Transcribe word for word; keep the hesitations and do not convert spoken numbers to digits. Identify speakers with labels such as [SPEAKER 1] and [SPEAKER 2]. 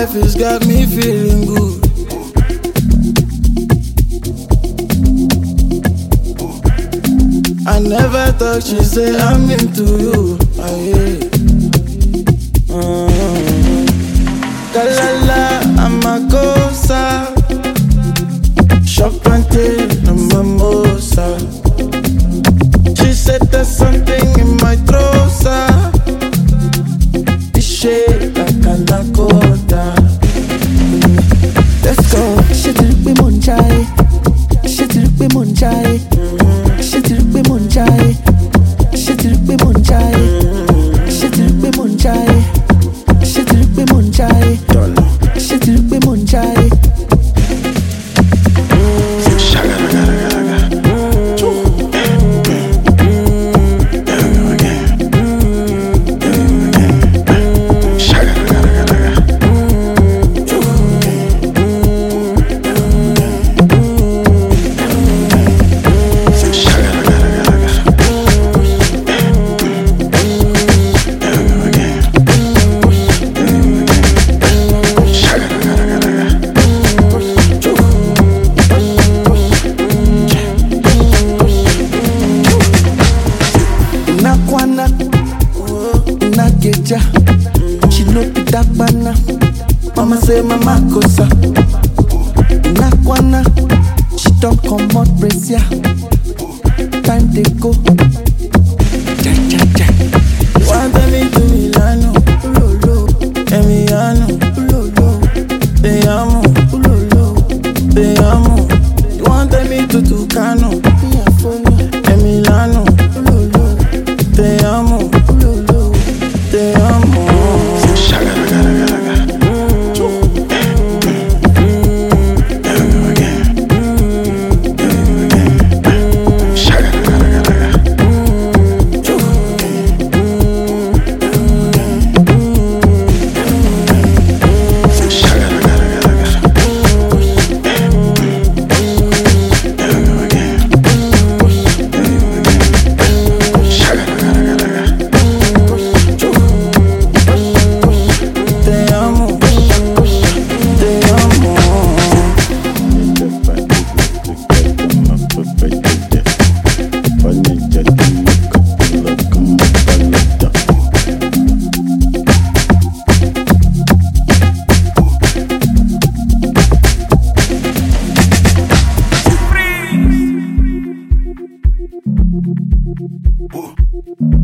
[SPEAKER 1] life has got me feeling good. I never thought she'd say I'm into you. Aye. Mm. Galala, I'm a cosa. Shop and tail, I'm a mosa. She said there's something in my trosa. It's shaped like a Lakota.
[SPEAKER 2] Let's go. Shit it be Monjai. Shit it be Monjai. Shit it be Monjai. Shit it be Monjai. Shit it be Monjai. Shit it be Monjai. Shit it be Monjai. She know be that banana. Mama say mama cosa. Nakwana, she don't come out brace ya. Time they go. Ja, ja, ja.
[SPEAKER 1] You want me to Milano,
[SPEAKER 2] Lolo,
[SPEAKER 1] Emiliano,
[SPEAKER 2] Lolo,
[SPEAKER 1] te amo,
[SPEAKER 2] Lolo.
[SPEAKER 1] te amo. You want me to Tucano,
[SPEAKER 2] Me a follow,
[SPEAKER 1] Emiliano,
[SPEAKER 2] Lolo,
[SPEAKER 1] te amo,
[SPEAKER 2] Lolo.
[SPEAKER 1] te amo. Freeze.